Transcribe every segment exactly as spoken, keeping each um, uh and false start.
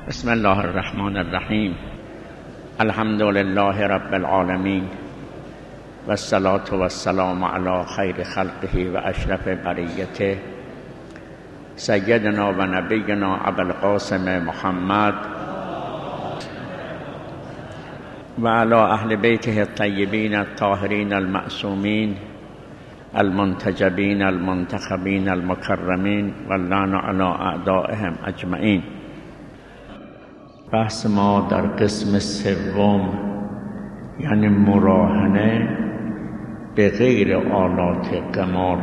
بسم الله الرحمن الرحیم. الحمد لله رب العالمین و الصلاة و السلام علی خیر خلقه و اشرف بریته سیدنا و نبینا ابوالقاسم محمد و علی اهل بیته الطیبین الطاهرین المعصومین المنتجبین المنتخبین المکرمین واللعن علی اعدائهم اجمعین. بحث ما در قسم سوم یعنی مراهنه به غیر آلات قمار.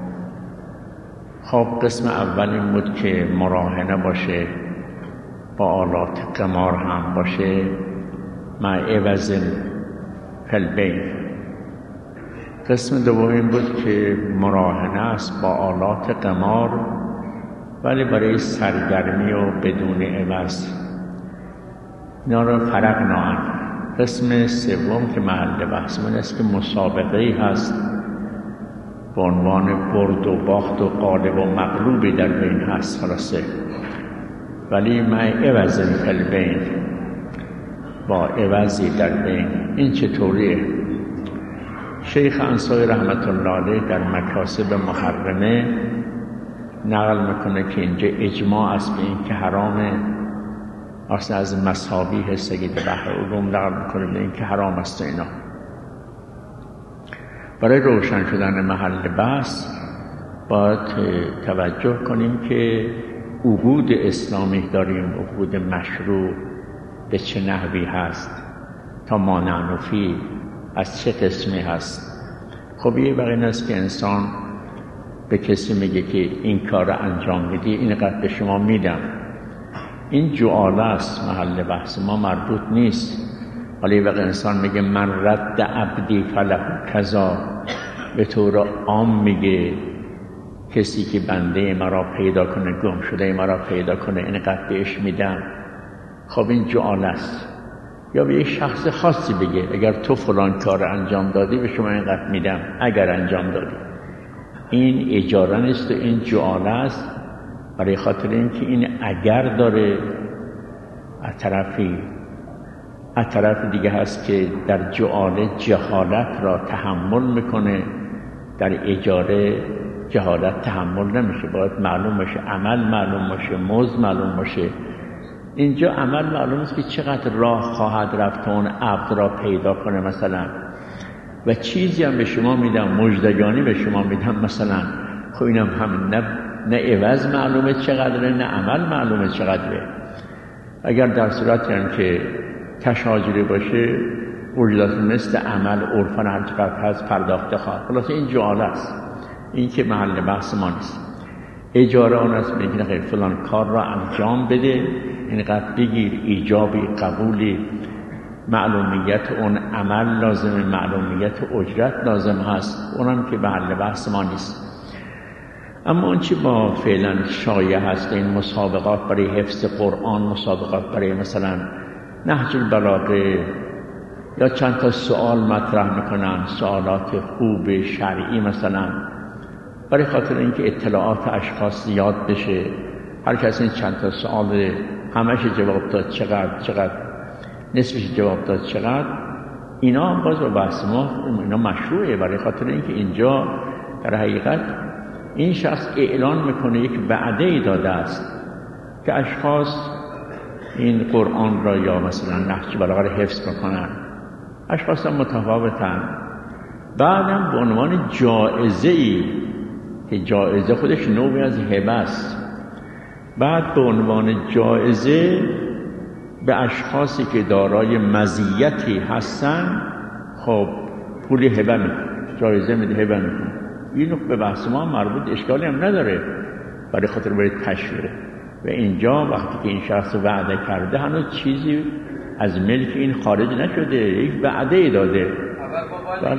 خب قسم اول این بود که مراهنه باشه با آلات قمار هم باشه مع عوض فی البیع. قسم دوم این بود که مراهنه است با آلات قمار ولی برای سرگرمی و بدون عوض. اینا رو فرق نهان. قسم سوم که محل بحث من است که مسابقه ای هست به عنوان برد و باخت و غالب و مغلوبی در بین هست خلاصه، ولی مع عوض فی البیع، با عوضی در بین. این چطوریه؟ شیخ انصاری رحمت الله علیه در مکاسب محرمه نقل میکنه که اینجا اجماع است به این که حرامه. اصلا از مصابیح سید بحر علوم نقل میکنه به این که حرام است. اینا برای روشن شدن محل بحث باید توجه کنیم که عقود اسلامی داریم، عقود مشروع به چه نحوی هست، تا ما نعنفی از چه قسمی هست. خب یه بقیه این است که انسان به کسی میگه که این کار رو انجام میدی، این قد به شما میدم. این جعاله است، محل بحث ما مربوط نیست. ولی وقت انسان میگه من رد عبدی فله کذا، به طور عام میگه کسی که بنده مرا پیدا کنه، گم شده مرا پیدا کنه، اینقدر بهش میدم. خب این جعاله است. یا به یک شخص خاصی بگه اگر تو فلان کار انجام دادی به شما اینقدر میدم اگر انجام دادی. این اجاره نیست و این جعاله است، برای خاطر اینکه این اگر داره از طرفی از طرف دیگه هست که در جعاله جهالت را تحمل میکنه، در اجاره جهالت تحمل نمیشه. باید معلوم باشه، عمل معلوم باشه، مزد معلوم باشه. اینجا عمل معلوم است که چقدر راه خواهد رفت اون عبد را پیدا کنه مثلا، و چیزی هم به شما میدم، مژدگانی به شما میدم مثلا. خب اینم هم نه نه عوض معلومه چقدره، نه عمل معلومه چقدره. اگر در صورتی هم که تشاجری باشه وجودات مثل عمل عرفا هر چقدر هست پرداخته خواهد. خلاصه این جعاله است، این که محل بحث ما نیست. اجاره آن است میگه غیر فلان کار را انجام بده، اینقدر بگیر، ایجابی قبولی، معلومیت اون عمل لازمه، معلومیت اجرت لازم هست، اونم که محل بحث ما نیست. اما اون چی با فعلا شایع هست، این مسابقات برای حفظ قرآن، مسابقات برای مثلا نهج البلاغه، یا چند تا سوال مطرح میکنن، سوالات خوب شرعی مثلا، برای خاطر اینکه اطلاعات اشخاص زیاد بشه. هر کسی این چند تا سوال همش جواب داد چقدر، چقدر نصفش جواب داد چقدر. اینا باز با بحث ما اینا مشروعه، برای خاطر اینکه اینجا در حقیقت این شخص اعلان میکنه یک وعده ای داده است که اشخاص این قرآن را یا مثلا نهج بلاغه را حفظ بکنن. اشخاص هم متفاوتن. بعدم به عنوان جایزه ای که جایزه خودش نوعی از هبه است، بعد به عنوان جایزه به اشخاصی که دارای مزیتی هستن خب پول هبه میده، جایزه میده، هبه میده. این به بحث ما مربوط، اشکالی هم نداره، برای خاطر باید تشویره. و اینجا وقتی که این شخص وعده کرده هنوز چیزی از ملک این خارج نشده، یک وعده ای داده. بله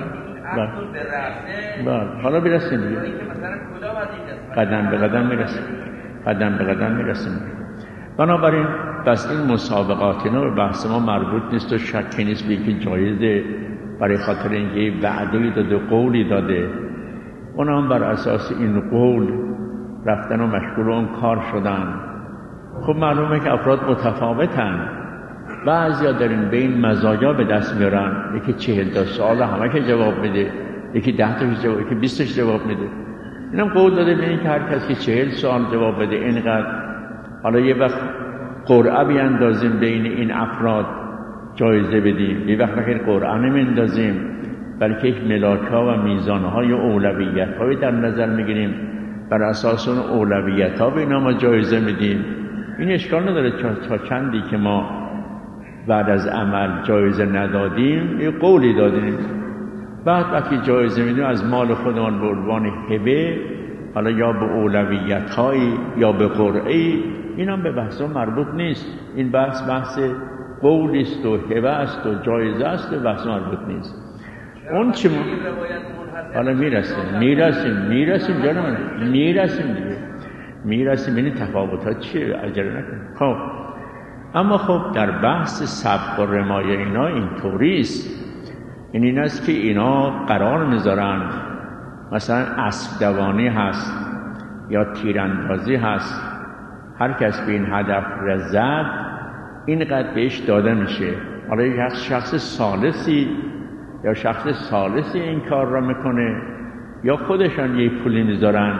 بله حالا برسیم دیگه، قدم به قدم میرسیم، قدم به قدم میرسیم. بنابراین بس این مسابقات اینا به بحث ما مربوط نیست و شکی نیست به اینکه جایزه، برای خاطر اینکه وعده ای داده، قولی داده. اونا هم بر اساس این قول رفتن و مشغول اون کار شدن خب معلومه که افراد متفاوتن. بعضیا در این بین مزایا به دست میارن، یکی چهل تا سوال همه که جواب میده، یکی ده تا جواب، یکی بیست تا جواب میده. اینم قول داده به این که هر کسی که چهل سوال جواب بده اینقدر. حالا یه وقت قرعه بیاندازیم بین این افراد جایزه بدیم، یه وقت که قرعه نمیندازیم بلکه یک ملاک‌ها و میزان‌ها یا اولویت‌هایی در نظر میگیریم، بر اساس اون اولویت‌ها به اینا ما جایزه میدیم. این اشکال نداره. تا چندی که ما بعد از عمل جایزه ندادیم یه قولی دادیم، بعد وقتی جایزه میدیم از مال خودمان به عنوان هبه، حالا یا به اولویت‌هایی یا به قرعه‌ای، این هم به بحثا مربوط نیست. این بحث بحث قولی است و هبه است و جایزه است و بحث مربوط نیست. اون چی ما حالا میرسیم میرسیم میرسیم جانم میرسیم دیگه میرسیم این تفاوتات چیه؟ عجله نکن. خب اما خب در بحث سبق و رمایه اینا اینطوری است. این این است که اینا قرار میذارن مثلا اسب دوانی هست یا تیراندازی هست، هر کس به این هدف را زد اینقدر بهش داده میشه. حالا یک شخص ثالثی یا شخص ثالثی این کار را میکنه یا خودشان یک پولی میذارن،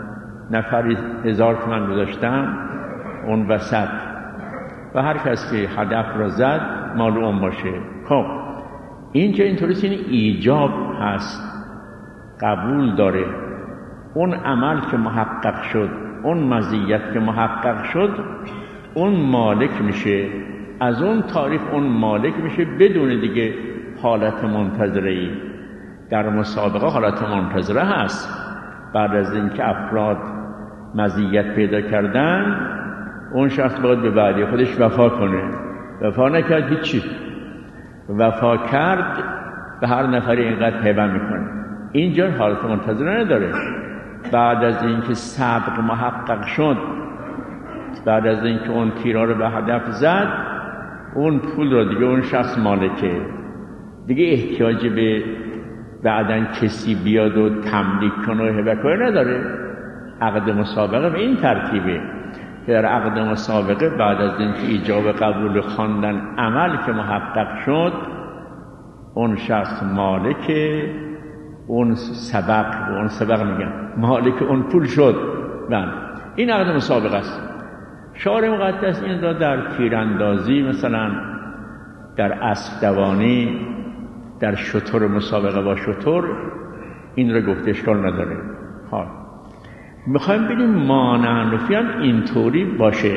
نفری هزار تومن گذاشتن اون وسط و هر کس که هدف را زد مال اون باشه. خب اینجا اینطوری این ایجاب هست، قبول داره. اون عمل که محقق شد، اون مزیت که محقق شد، اون مالک میشه، از اون تاریخ اون مالک میشه بدون دیگه حالت منتظره ای. در مسابقه حالت منتظره هست. بعد از اینکه افراد مزیت پیدا کردن اون شخص باید به وعده خودش وفا کنه. وفا نکرد هیچی، وفا کرد به هر نفری اینقدر هبه میکنه. اینجا حالت منتظره نداره. بعد از اینکه سبق محقق شد، بعد از اینکه اون تیرا رو به هدف زد، اون پول رو دیگه اون شخص مالکه، دیگه احتیاج به بعدن کسی بیاد و تملیک کنه و هبه کنه نداره. عقد مسابقه به این ترتیبه که در عقد مسابقه بعد از اینکه ایجاب قبول خواندن عمل که محقق شد، اون شخص مالک اون سبق، اون سبق میگن مالک اون پول شد. بله این عقد مسابقه است. شارع مقدس این را در تیراندازی، مثلا در اسب دوانی، در شتر مسابقه با شتر این را گفته، اشکال نداره. ها میخوایم ببینیم مانعنفی هم اینطوری باشه.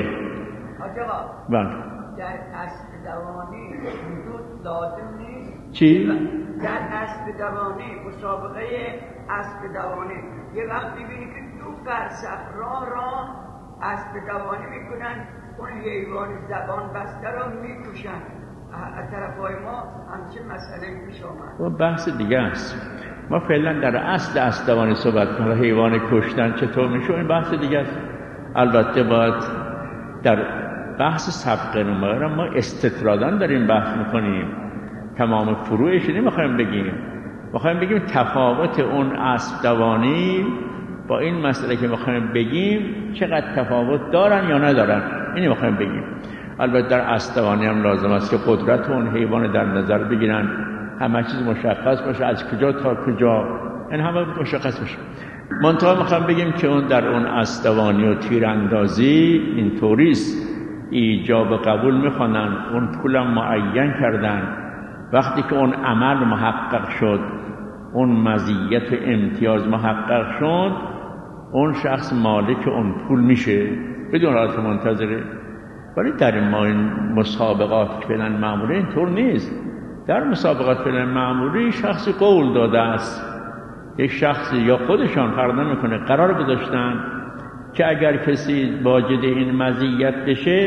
آقا بله در اسب دوانی حدود لازم نیست. چی؟ در اسب دوانی، مسابقه اسب دوانی یه وقت میبینی که دو فرسخ راه را اسب دوانی میکنن، اون حیوان زبان بسته را میکشن. از طرفای ما همچین مسئله پیش آمد. و بحث دیگه است. ما فعلا در اصل اسب دوانی صحبت کنیم. حیوان کشتن چطور میشه این بحث دیگه است. البته باید در بحث سبق نمایه ما استطراداً داریم بحث میکنیم، تمام فروعش نمیخوایم بگیم. میخوایم بگیم تفاوت اون اسب دوانی با این مسئله که میخوایم بگیم چقدر تفاوت دارن یا ندارن، اینو میخوایم بگیم. البته در اسب دوانی هم لازم است که قدرت اون حیوان در نظر بگیرن، همه چیز مشخص باشه، از کجا تا کجا، این همه مشخص باشه. منتها میخوایم بگیم که اون در اون اسب دوانی و تیراندازی اینطوری است، ایجاب قبول میخوانن، اون پولم معین کردن. وقتی که اون عمل محقق شد، اون مزیت و امتیاز محقق شد، اون شخص مالک اون پول میشه بدون حالت منتظره. ولی در ما این مسابقات فعلا معمولی اینطور نیست. در مسابقات فعلا معمولی شخصی قول داده است، یک شخصی یا خودشان فرض نمیکنه قرار گذاشتن که اگر کسی واجد این مزیت بشه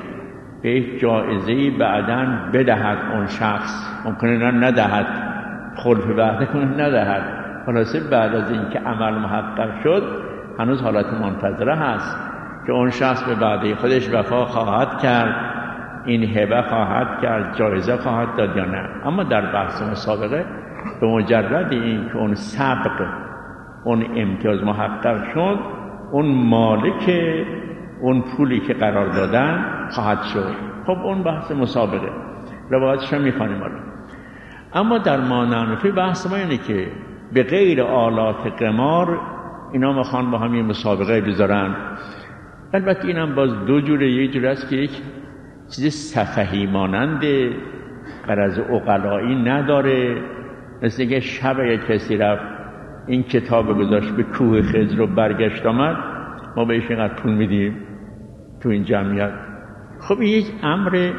به یک جایزه‌ای بعداً بدهد اون شخص، ممکنه نه ندهد، خلف وعده کنه ندهد. خلاصه بعد از اینکه عمل محقق شد هنوز حالت منتظره هست که اون شخص به وعده خودش وفا خواهد کرد، این هبه خواهد کرد، جایزه خواهد داد یا نه. اما در بحث مسابقه به مجرد این که اون سبق، اون امتیاز محقق شد، اون مالک اون پولی که قرار دادن خواهد شد. خب اون بحث مسابقه روایتش هم میخوانیم حالا. اما در مانعنفی بحث ما اینه که به غیر آلات قمار اینا میخوان با هم یه مسابقه بذارن. البته اینم باز دو جوره، یه جوره است که یک چیز سفهی ماننده، غرض عقلایی نداره، مثل که شب یک کسی رفت این کتاب گذاشت به کوه خضر رو برگشت آمد، ما بهش اینقدر پول میدیم تو این جمعیت. خب این یک امر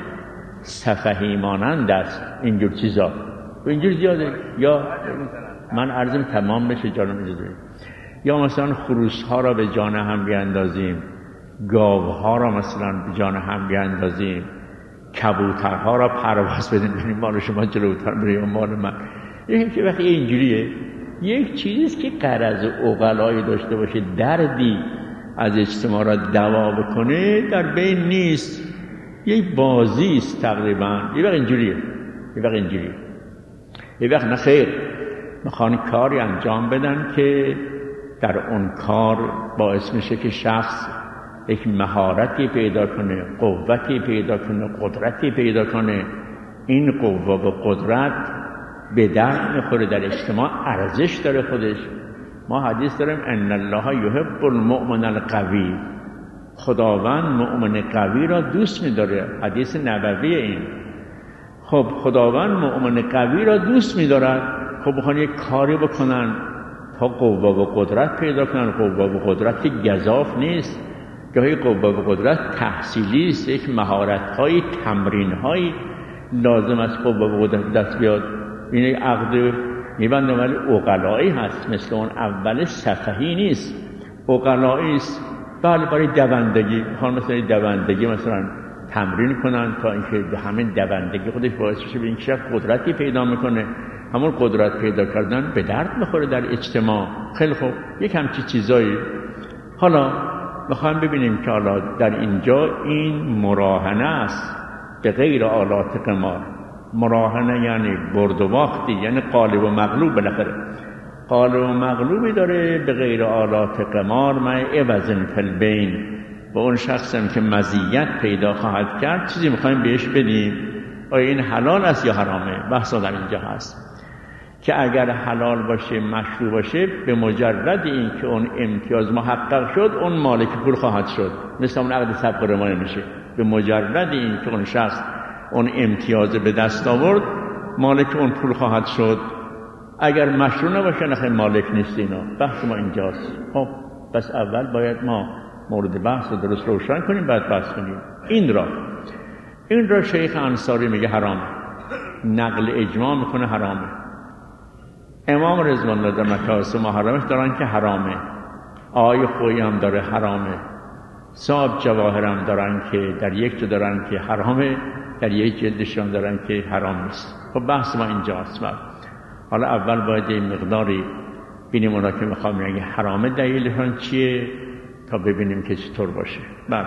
سفهی مانند است اینجور چیزا و اینجور زیاده. یا من عرضم تمام بشه جانم اجازه، یا مثلا خروس ها را به جان هم بیاندازیم، گاو ها را مثلا به جان هم بیاندازیم، کبوترها را پرواز بدیم، ببینیم مال شما جلوتر بره یا مال من. این که وقتی اینجوریه یک چیزیست که غرض عقلایی داشته باشه، دردی از اجتماع را دوا بکنه در بین نیست، یک بازی است تقریبا. یه وقت اینجوریه، یه وقت اینجوریه، یه وقت نه خیر، میخوان کاری انجام بدن که در اون کار باعث میشه که شخص یک مهارتی پیدا کنه، قوتی پیدا کنه، قدرتی پیدا کنه. این قوه و قدرت به درد میخوره در اجتماع، ارزش داره خودش. ما حدیث داریم ان الله یحب المؤمن القوی، خداوند مؤمن قوی را دوست می‌داره، حدیث نبوی این. خب خداوند مؤمن قوی را دوست می‌دارد، خب بخوان یک کاری بکنن تا قوه و قدرت پیدا کنن. قوه و قدرت گزاف نیست، گاهی قوه و قدرت تحصیلی است، یک مهارت‌های تمرین‌های لازم است قوه و قدرت دست بیاد. این عقد میبندم ولی عقلایی هست، مثل اون اول سفهی نیست، عقلایی است. بله برای دوندگی میخوان مثلا دوندگی مثلا تمرین کنن تا اینکه همین دوندگی خودش باعث بشه به اینکه شخص قدرتی پیدا میکنه. همون قدرت پیدا کردن به درد میخوره در اجتماع. خیلی خوب، یک همچی چیزایی. حالا میخوایم ببینیم که حالا در اینجا این مراهنه است به غیر آلات قمار. مراهنه یعنی برد و باختی، یعنی غالب و مغلوب. بالاخره غالب و مغلوبی داره به غیر آلات قمار، مع عوض فی البین. و اون شخص هم که مزیت پیدا خواهد کرد چیزی میخوایم بهش بدیم. آیا این حلال است یا حرامه؟ بحثا در اینجا هست که اگر حلال باشه، مشروع باشه، به مجرد این که اون امتیاز محقق شد اون مالک پول خواهد شد. مثل اون عقد سبق رما میشه، به مجرد این که اون شخص اون امتیاز به دست آورد مالک اون پول خواهد شد. اگر مشروع نباشه نخیر مالک نیست. اینا بحث ما اینجاست. خب پس اول باید ما مورد بحث رو درست روشن کنیم، بعد بحث کنیم. این را این را شیخ انصاری میگه حرامه، نقل اجماع میکنه حرامه. امام رضوان الله در مکاسب محرمش دارن که حرامه، آقای خویی هم داره حرامه، صاحب جواهر هم دارن که در یک جا دارن که حرامه، در یک جلدشان دارن که حرام نیست. خب بحث ما اینجاست. حالا اول باید این مقداری ببینیم اونا که میخوام میگن حرامه دلیلشون چیه تا ببینیم که چطور باشه. بله،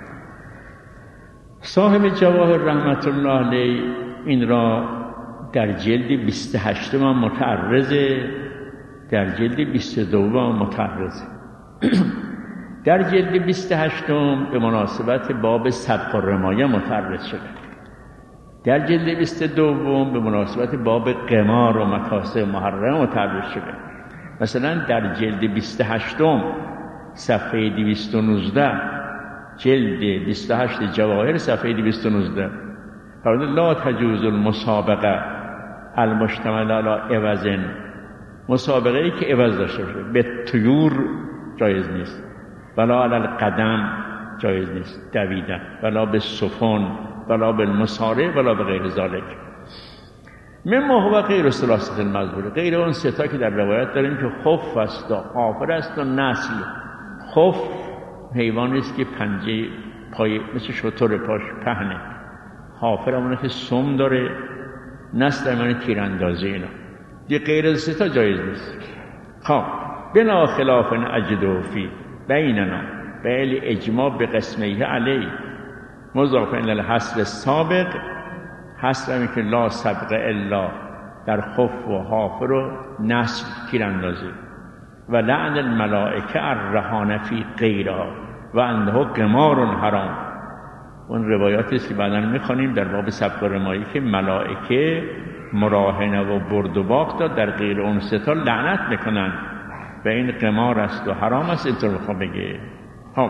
صاحب جواهر رحمت الله علیه این را در جلد بیست و هشت متعرضه، در جلد بیست و دو متعرضه. در جلد بیست و هشت به مناسبت باب سبق الرمایه متعرض شده. در جلد بیست و دو به مناسبت باب قمار و مکاسب محرمه متعرض شده. مثلا در جلد بیست و هشت صفحه دویست و نوزده، جلد بیست و هشت جواهر صفحه دویست و نوزده، فرمود لا تجوز المسابقه المشتمل علی عوض، مسابقه ای که عوض داشته باشه، به طیور جایز نیست، ولا علی القدم جایز نیست دویدن، ولا به سفن، ولا بالمصارع، ولا به غیر ذالک. مما هو غیر ثلاثه المذکور، غیر اون سه تا که در روایت داریم که خف است و حافر است و نسل. خف حیوانی است که پنجه پای مثل شتر پاش پهنه، حافر همونه که سم داره، نسل همونه تیراندازی. اینا دی غیر از سه تا جایز نیست. خب بنا خلاف اجدو فی بیننا بل اجماع به قسمیه علی مضاف الی الحصر السابق، حصر همی که لا سبق الا در خف و حافر و نسل تیراندازی، و لعن الملائکه الرهان فی غیرها، و انه قمار حرام. اون روایاتی است که بعدا میخوانیم در باب سبک و رمایی که ملائکه مراهنه و برد و باخت در غیر اون ستا لعنت میکنن و این قمار است و حرام است. اینطور میخوام بگه. خب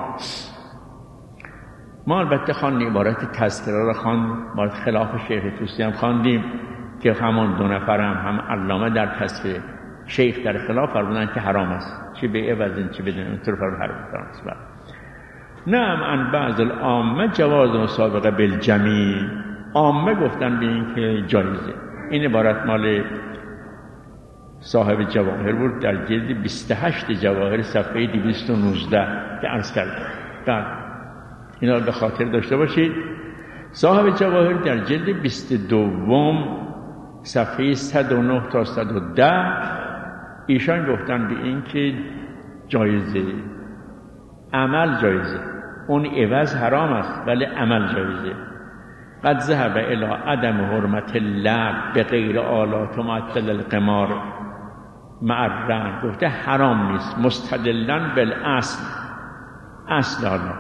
ما البته خواندیم عبارت تذکره را خواند، ما خلاف شیخ طوسی هم خواندیم که همون دو نفر هم هم علامه در تذکره شیخ در خلاف فرمودن که حرام است، چه به عوض این چه بدون اینطور فرمودن حرام است. نعم ان بعض العامه جواز مسابقه بالجمیع، عامه گفتن به این که جایزه. این عبارت مال صاحب جواهر بود در جلد بیست و هشت جواهر صفحه دویست و نوزده که عرض کردم. بعد اینا به خاطر داشته باشید. صاحب جواهر در جلد بیست و دو صفحه صد و نه تا صد و ده ایشان گفتن به این که جایزه، عمل جایزه، اون عوض حرام است ولی عمل جایزه. قد ذهب الی عدم حرمت اللعب به غیر آلات و معطل القمار مع الرهن، گفته حرام نیست مستدلن بالاصل. اصل حالا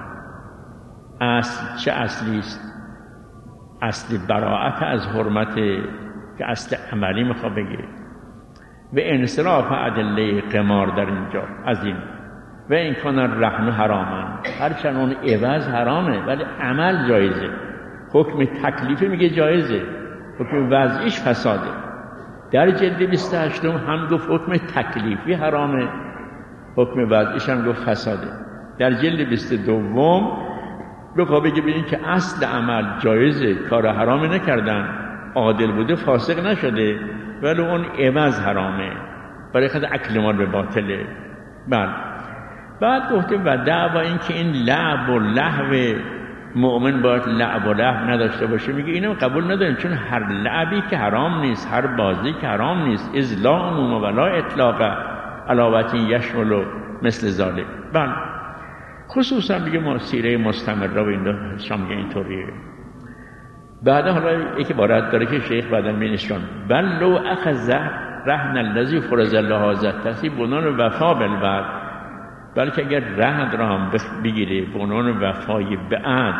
اصل چه اصلی است؟ اصل براءت از حرمت که اصل عملی میخواد بگه و انصراف ادله قمار در اینجا از این و این کنن رهن حرامن، هرچند اون عوض حرامه ولی عمل جایزه. حکم تکلیفی میگه جایزه، حکم وضعیش فساده. در جلد بیست و هشت هم گفت حکم تکلیفی حرامه، حکم وضعیش هم گفت فساده. در جلد بیست و دو بخواه بگه ببینید که اصل عمل جایزه، کار حرامی نکردن، عادل بوده فاسق نشده ولی اون عوض حرامه، برای خود اکل مال به باطله. بله. بعد گفته و دعوا این که این لعب و لهو مؤمن باید لعب و لهو نداشته باشه، میگه اینو قبول نداریم، چون هر لعبی که حرام نیست، هر بازی که حرام نیست، از لا عموم و لا اطلاق علاوتی یشمل مثل ذالک. بله. خصوصا میگه ما سیره مستمره و این شما میگه اینطوریه. بعد حالا یک عبارت داره که شیخ بعدا مینشون بل لو اخذ رهن الذی فرض الله ذاتی بنان وفا بالوعد، بلکه اگر رهن را هم بگیره به عنوان وفای به عهد،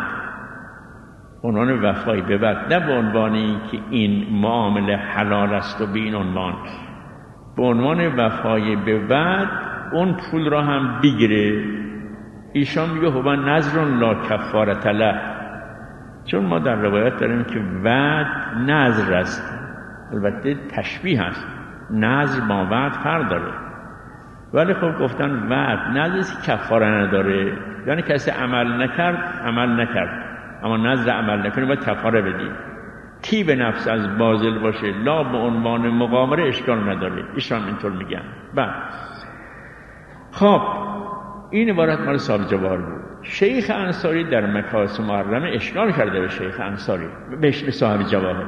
عنوان وفای به وعد، نه به عنوان اینکه این معامله حلال است و به این عنوان، به عنوان وفای به وعد اون پول را هم بگیره. ایشان میگه هو نذر لا کفارة له، چون ما در روایت داریم که وعد نذر است، البته تشبیه است، نذر با وعد فرق داره، ولی خب گفتن وعد نذر که کفاره نداره، یعنی کسی عمل نکرد عمل نکرد، اما نذر عمل نکنی باید کفاره بدی. طیب نفس از باطل باشه لا به عنوان مقامره اشکال نداره، ایشان اینطور میگن. بعد خب این عبارت مال صاحب جواهر بود. شیخ انصاری در مکاسب محرمه اشکال کرده به شیخ انصاری، به صاحب جواهر.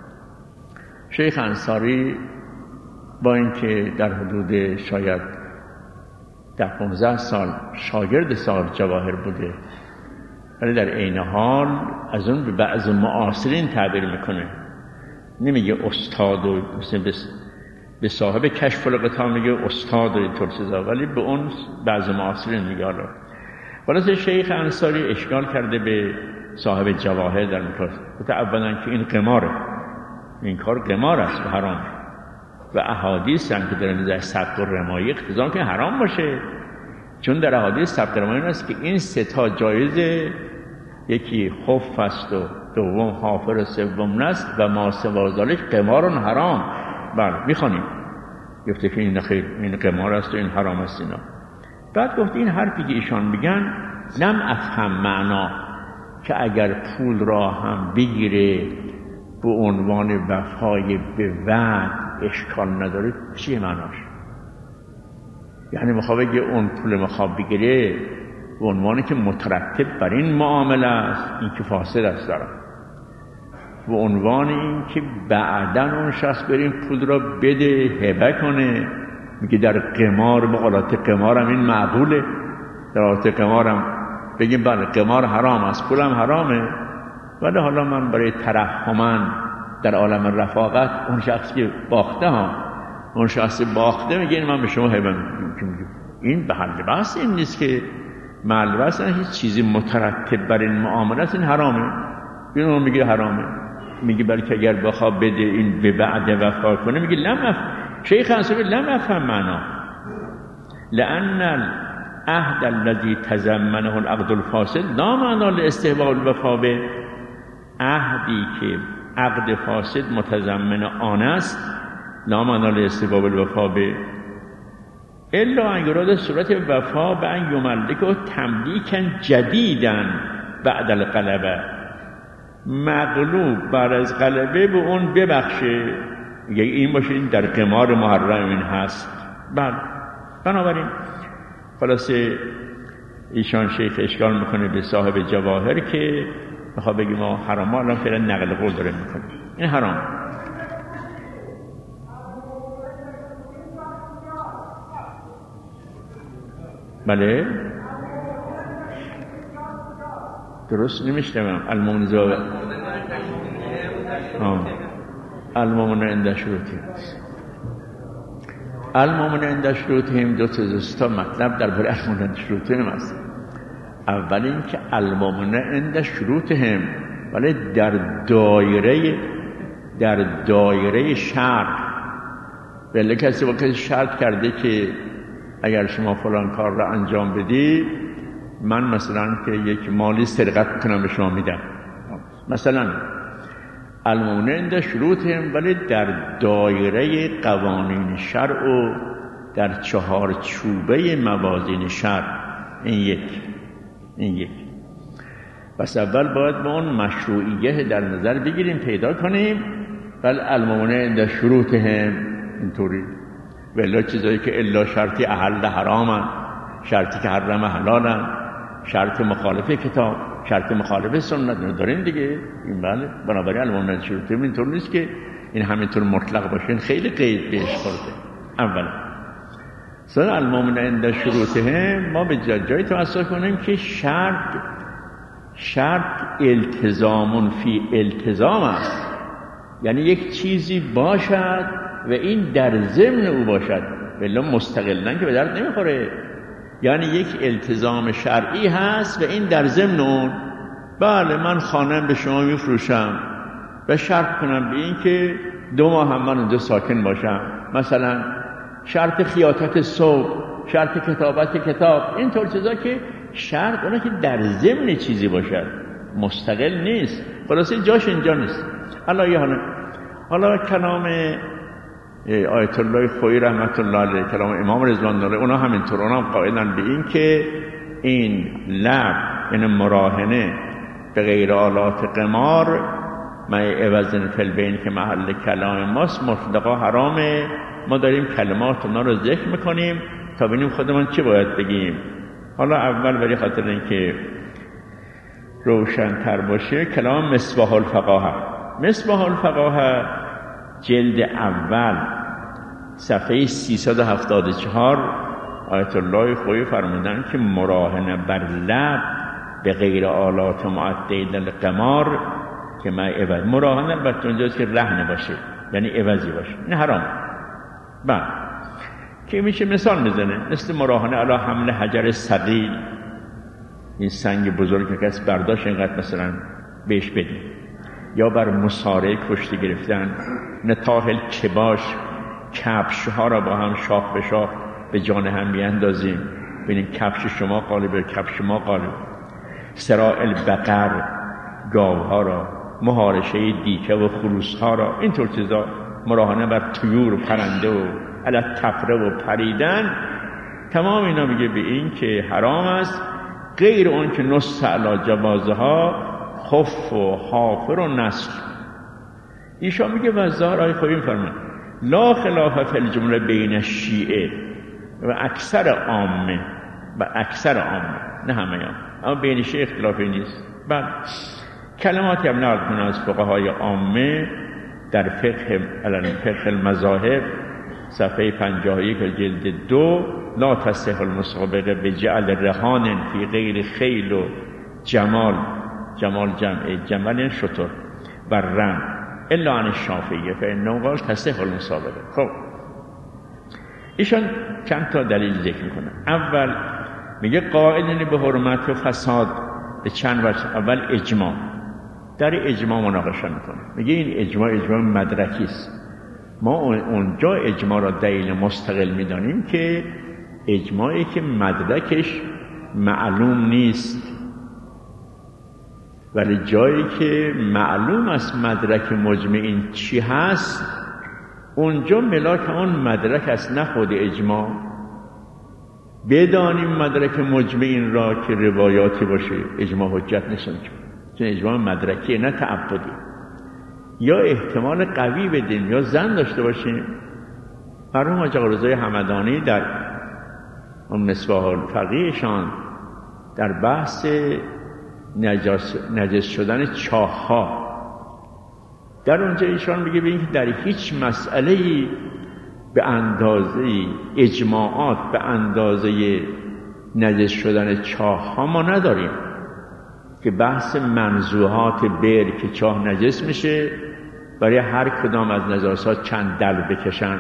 شیخ انصاری با اینکه در حدود شاید ده پانزده سال شاگرد صاحب جواهر بوده، ولی در عین حال از اون به بعض معاصرین تعبیر میکنه، نمیگه استاد و مثل به صاحب کشف القطاع میگه استاد و اینطور چیزا، ولی به اون بعض معاصرین میگه. حالا ولی شیخ انصاری اشکال کرده به صاحب جواهر در مکاسب، گفته اولا که این قماره، این کار قمار است و حرام، و احادیث هم که در نظر سبک و رمایی اقتضا که حرام باشه، چون در احادیث سبک و رمایی است که این سه تا جایزه، یکی خف است و دوم حافر و سوم نست و ما سوا ذلک قمار حرام. بله میخوانیم گفته که این خیر این قمار است و این حرام است اینا. بعد گفت این حرفی که ایشان میگن لم افهم معنا، که اگر پول را هم بگیره به عنوان وفای به وعد اشکال نداره، چیه معناش؟ یعنی میخواد بگه اون پول میخواد بگیره به عنوانی که مترتب بر این معامله است، این که فاسد است داره، به عنوان این که بعداً اون شخص بریم پول را بده هبه کنه، میگه در قمار به حالات قمار هم این معقوله، در حالات قمار هم بگیم بله قمار حرام است، پولم حرامه، ولی حالا من برای ترحماً در عالم رفاقت اون شخص که باخته ها، اون شخص باخته میگه من به شما هبه میگم. این به حل بحث این نیست که معلومه اصلا هیچ چیزی مترتب بر این معاملت این حرامه. اینو میگه حرامه، میگه بلکه اگر بخواه بده این به بعد وفا کنه، میگه لم اف شیخ انصاری لم افهم معنا لان العهد الذي تضمنه العقد الفاسد لا معنا لاستحباب الوفا به. عهدی که عقد فاسد متضمن آن است لا معنا لاستحباب الوفا به الا ان یراد صورت وفا به ان یملک و تملیکا جدیدا بعد الغلبه، مغلوب بعد از غلبه به اون ببخشه. یعنی این باشه این در قمار محرم این هست. بله، بنابراین خلاصه ایشان شیخ اشکال میکنه به صاحب جواهر که بخواه بگیم ما حرام، الان فعلا نقل قول داره میکنه این حرام. بله درست نمیشتم. المومن زاوه المومن عند شروطهم المومن عند شروطهم دو تا مطلب در برای المومن عند شروطهم است. اول این که المومن عند شروطهم ولی در دایره در دایره شرط، ولی کسی با کسی شرط کرده که اگر شما فلان کار را انجام بدی من مثلا که یک مالی سرقت کنم به شما میدم، مثلا المومن عند شروطهم ولی در دایره قوانین شرع و در چهار چوبه موازین شرع. این یک این یک پس اول باید با اون مشروعیه در نظر بگیریم، پیدا کنیم. ولی المومن عند شروطهم اینطوری، ولی چیزایی که الا شرطی احل حرامن، شرطی که حرم حلالن، شرط مخالف کتاب، شرط مخالف سنت دارین دیگه. این بله، بنابراین المومن عند شروطهم اینطور نیست که این همینطور مطلق باشه، این خیلی قید بهش خورده. اولا سر المومن عند شروطهم ما به جای توسط کنیم که شرط شرط التزام فی التزام است، یعنی یک چیزی باشد و این در ضمن او باشد، ولی مستقلاً که به درد نمیخوره. یعنی یک التزام شرعی هست و این در ضمن اون. بله من خانم به شما میفروشم و شرط کنم به این که دو ماه هم من اونجا ساکن باشم، مثلا شرط خیاطت صوب، شرط کتابت کتاب، این طور چیزا که شرط اونه که در ضمن چیزی باشد، مستقل نیست. خلاصه جاش اینجا نیست. حالا یه حالا حالا کلام آیت الله خویی رحمت الله علیه، کلام امام رضوان الله علیه، اونا همینطور، اونا قائلن به این که این لعب یعنی مراهنه به غیر آلات قمار ما عوضن فی البین که محل کلام ماست، مطلقا حرامه. ما داریم کلمات اونا رو ذکر میکنیم تا ببینیم خودمون چی باید بگیم. حالا اول برای خاطر اینکه روشن تر باشه کلام مصباح الفقاهه. مصباح الفقاهه جلد اول صفحه سیصد و هفتاد و چهار آیت الله خویی فرمودن که مراهنه بر لب به غیر آلات معده للقمار که ما عوض، مراهنه البته اونجاست که رهن باشه یعنی عوضی باشه، این حرام. بعد که میشه مثال میزنه مثل مراهنه علی حمل حجر ثقیل، این سنگ بزرگ که کس برداشت اینقدر مثلا بهش بدیم، یا بر مصارعه کشتی گرفتن، نطاح الکباش، کفش ها را با هم شاخ به شاخ به جان هم بیاندازیم، ببینیم کفش شما قالب کفش ما قالب، سراء البقر، گاو ها را، مهارشه دیکه و خروس ها را، اینطور چیزا، مراهنه بر طیور و پرنده و علی تفره و پریدن، تمام اینا میگه به این که حرام است، غیر اون که نص علی جوازها خف و حافر و نسل. ایشان میگه و ظاهر آیه خویی فرمان لا خلاف فی الجمله بین الشیعه و اکثر عامه و اکثر عامه، نه همه هم، اما بین شیعه اختلافی نیست. بعد کلماتی هم نقل کنه از فقهای عامه در فقه فقه المذاهب صفحه پنجاه و یک جلد دو، لا تصح المسابقه بجعل رهان فی غیر خیل و جمال، جمال جمع جمل شطر و رم الا عن الشافعیه فانه قال تصح المسابقه. خب ایشان چند تا دلیل ذکر میکنن. اول میگه قائلین به حرمت و فساد به چند وجه. اول اجماع، در اجماع مناقشه میکنه، میگه این اجماع اجماع مدرکی است. ما اونجا اجماع را دلیل مستقل میدانیم که اجماعی که مدرکش معلوم نیست، ولی جایی که معلوم است مدرک مجمعین چی هست، اونجا ملاک اون مدرک است، نه خود اجماع. بدانیم مدرک مجمعین را که روایاتی باشه، اجماع حجت نیست، چون اجماع مدرکی نه تعبدی. یا احتمال قوی بدیم یا زن داشته باشیم. مرحوم حاج آقا رضای همدانی در اون مصباح الفقیهشان در بحث نجس, نجس شدن چاه‌ها، در اونجا ایشان میگه ببینید که در هیچ مسئله‌ای به اندازه اجماعات به اندازه نجس شدن چاه‌ها ما نداریم که بحث منزوحات بئر که چاه نجس میشه برای هر کدام از نجاسات چند دلو بکشن.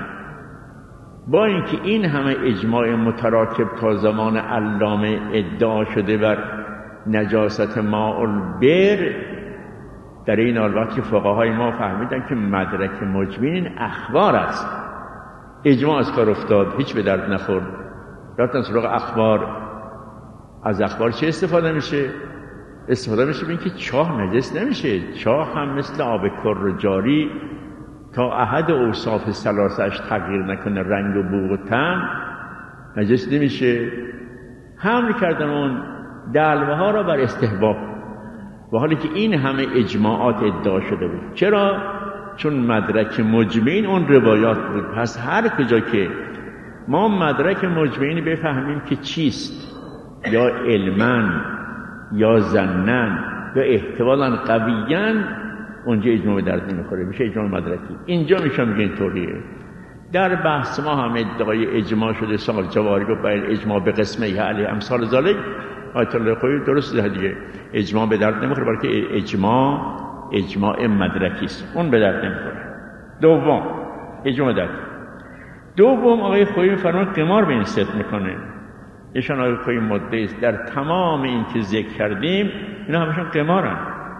با اینکه این همه اجماع متراکب تا زمان علامه ادعا شده بر نجاست ماء البئر، در این حال وقتی فقهای ما فهمیدن که مدرک مجمعین اخبار است، اجماع از کار افتاد، هیچ به درد نخورد. رفتن سراغ اخبار. از اخبار چه استفاده میشه؟ استفاده میشه به اینکه چاه نجس نمیشه. چاه هم مثل آب کر جاری تا احد اوصاف ثلاثه‌اش تغییر نکنه، رنگ و بو و طعم، نجس نمیشه. حمل کردن اون دلوه ها را بر استحباب، و حالی که این همه اجماعات ادعا شده بود. چرا؟ چون مدرک مجمعین اون روایات بود. پس هر کجا که ما مدرک مجمعین بفهمیم که چیست، یا علماً یا ظناً یا احتمالاً قویاً، اونجا اجماع به درد نمیخوره، میشه اجماع مدرکی. اینجا میشه میگه اینطوریه. در بحث ما هم ادعای اجماع شده، سال جواری گفت باید اجماع به قسمه علیه امثال ذالک. آیت الله خویی درست ده دیگه، اجماع به درد نمیخوره، بلکه اجماع اجماع مدرکی است، اون به درد نمیخوره. دوم اجماع درد. دوم آقای خویی میفرماید قمار به این ست میکنه. ایشان آقای خویی مدعی است در تمام این که ذکر کردیم اینا همشون قمارن.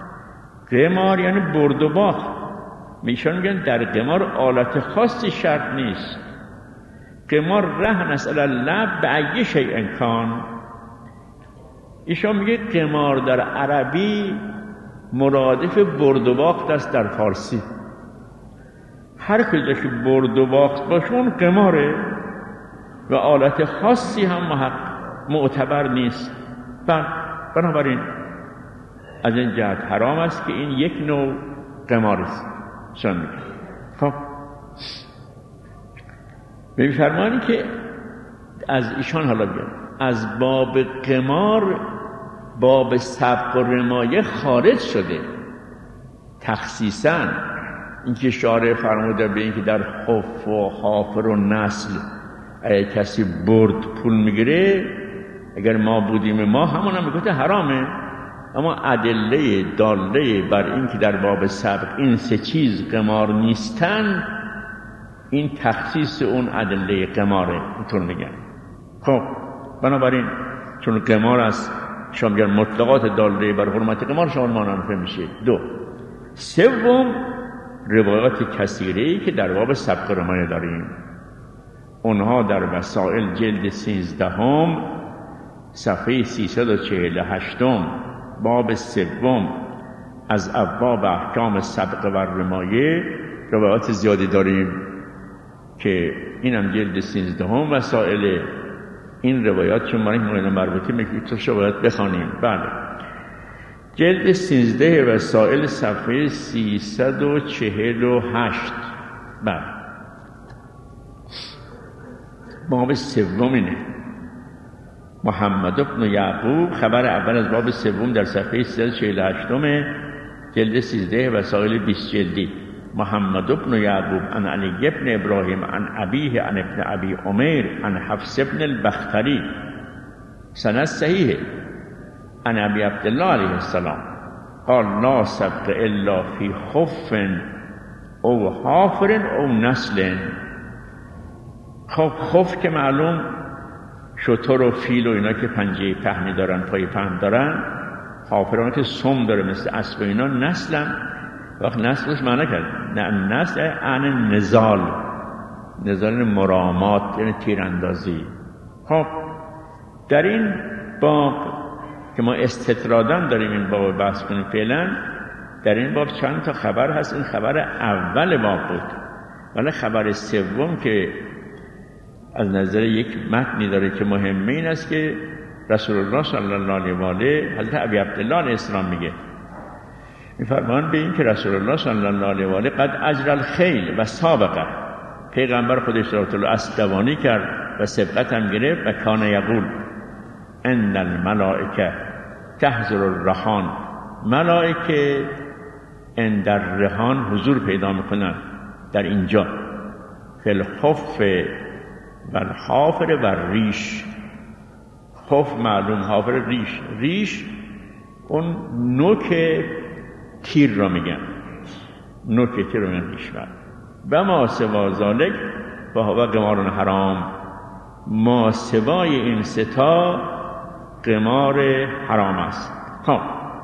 قمار یعنی برد و باخت. ایشان میگن در قمار آلت خاصی شرط نیست. قمار رهن است علی اللعب به ای شیء کان. ایشان میگه قمار در عربی مرادف برد و باخت است در فارسی. هر کجا که برد و باخت باشه اون قماره و آلت خاصی هم محق معتبر نیست. بنابراین از این جهت حرام است که این یک نوع قمار است. شان میگه خب میفرمانی که از ایشان حالا بیان از باب قمار باب سبق و رمایه خارج شده تخصیصاً. اینکه شارع فرموده به اینکه در خف و حافر و نسل اگه کسی برد پول میگیره، اگر ما بودیم ما همون هم میگفته حرامه. اما ادله داله بر اینکه در باب سبق این سه چیز قمار نیستن، این تخصیص اون ادله قماره، اینطور میگن. خب بنابراین چون قمار است شما میگن مطلقات داله بر حرمت قمار شما مانند میشه. دو سوم روایات کثیره‌ای که در باب سبق رمایه داریم، اونها در وسائل جلد سیزدهم صفحه سیصد و چهل و هشت باب سوم از ابواب احکام سبق و رمایه روایات زیادی داریم که اینم جلد سیزدهم وسائل. این روایات چون ما این مربوطه میگه تو شاید بخوانیم. بله جلد سیزده وسائل صفحه سیصد و چهل و هشت. بله باب سوم اینه. محمد بن یعقوب خبر اول از باب سوم در صفحه سیصد و چهل و هشت جلد سیزده وسائل بیست جلدی. محمد بن یعقوب عن علی بن ابراهیم عن ابیه عن ابن ابی عمیر عن حفص بن البختری سند صحیحه عن ابی عبدالله علیه السلام قال لا سبق الا فی خف او حافر او نسل. خب خف که معلوم شتر و فیل و اینا که پنجه پهنی دارن، پای پهن دارن، حافران که سم داره مثل اسب و اینا، نسلم. وقت نسلش معنی کرد نه نسل ان نزال، نزال مرامات یعنی تیراندازی. خب در این باب که ما استطراداً داریم این باب بحث کنیم فعلا، در این باب چند تا خبر هست. این خبر اول باب بود، ولی خبر سوم که از نظر یک متنی داره که مهمه این است که رسول الله صلی الله علیه و آله حضرت ابی عبدالله علیه السلام میگه، میفرمان به این که رسول الله صلی الله علیه و آله قد اجر الخیل و سابقه، پیغمبر خودش صلوات الله اسبدوانی کرد و سبقت هم گرفت و کان یقول ان الملائکه تحضر الرهان، ملائکه ان در رهان حضور پیدا میکنن در اینجا، فی الخف و الحافر و ریش. خف معلوم، حافر ریش، ریش اون نوک تیر را میگن، نوک تیر را میگن ریش. و ما سوا ذالک و هو قمار حرام، ما سوای این ستا قمار حرام است. خب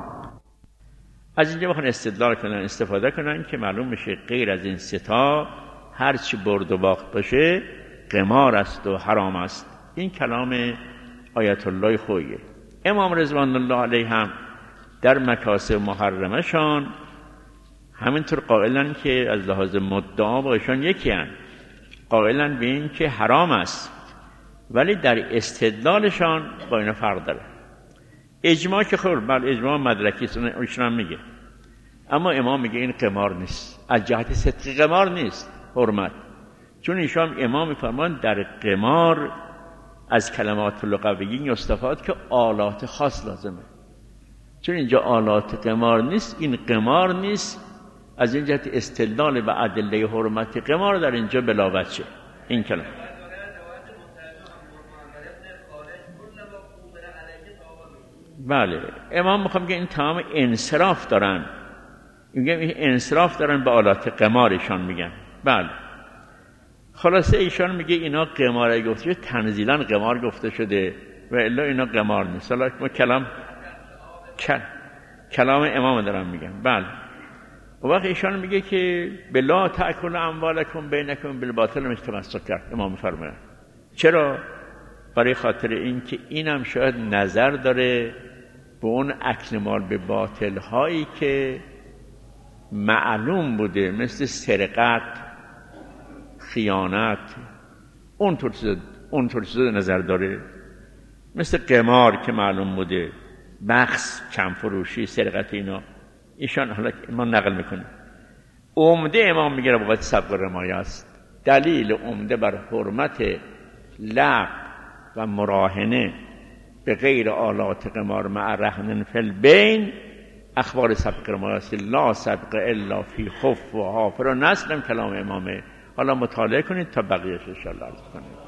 از اینجا بخوان استدلال کنن، استفاده کنن که معلوم بشه غیر از این ستا هرچی برد و باخت باشه قمار است و حرام است. این کلام آیت الله خویه. امام رضوان الله علیه هم در مکاسب محرمه شان همینطور قائلن که از لحاظ مدعا با ایشان یکی هن، قائلن به این که حرام است، ولی در استدلالشان با اینا فرق داره. اجماع که خب بل اجماع مدرکی ایشون هم میگه، اما امام میگه این قمار نیست، از جهت صدق قمار نیست، حرمت. چون ایشان امام میفرمان در قمار از کلمات لغویین یستفاد که آلات خاص لازمه، چون اینجا آلات قمار نیست، این قمار نیست، از این جهت استدلال و ادله حرمت قمار در اینجا بلاوجه. این کلام بله امام میخوام که این تمام انصراف دارن، میگم این انصراف دارن به آلات قمارشان میگن. بله خلاصه ایشان میگه اینا قمار گفته شده، تنزیلا قمار گفته شده و الا اینا قمار نیست. حالا ما کلام کل... کلام امام دارم میگم. بله و وقت ایشان میگه که بلا تأکل اموالکم بینکم بالباطل متمسک کرد. امام میفرماید چرا؟ برای خاطر این که اینم شاید نظر داره به اون اکل مال به باطل هایی که معلوم بوده، مثل سرقت، خیانت، اون طور چیزا اون طور چیزا نظر داره، مثل قمار که معلوم بوده، بخس، کم فروشی، سرقت، اینا ایشان حالا ما نقل میکنه. عمده امام میگه بابت سبق رمایه است. دلیل عمده بر حرمت لعب و مراهنه به غیر آلات قمار مع رهن فی البین اخبار سبق رمایه است. لا سبق الا فی خف و حافر و نسلم کلام امامه. حالا مطالعه کنید تا بقیهش ان شاء الله عرض کنید.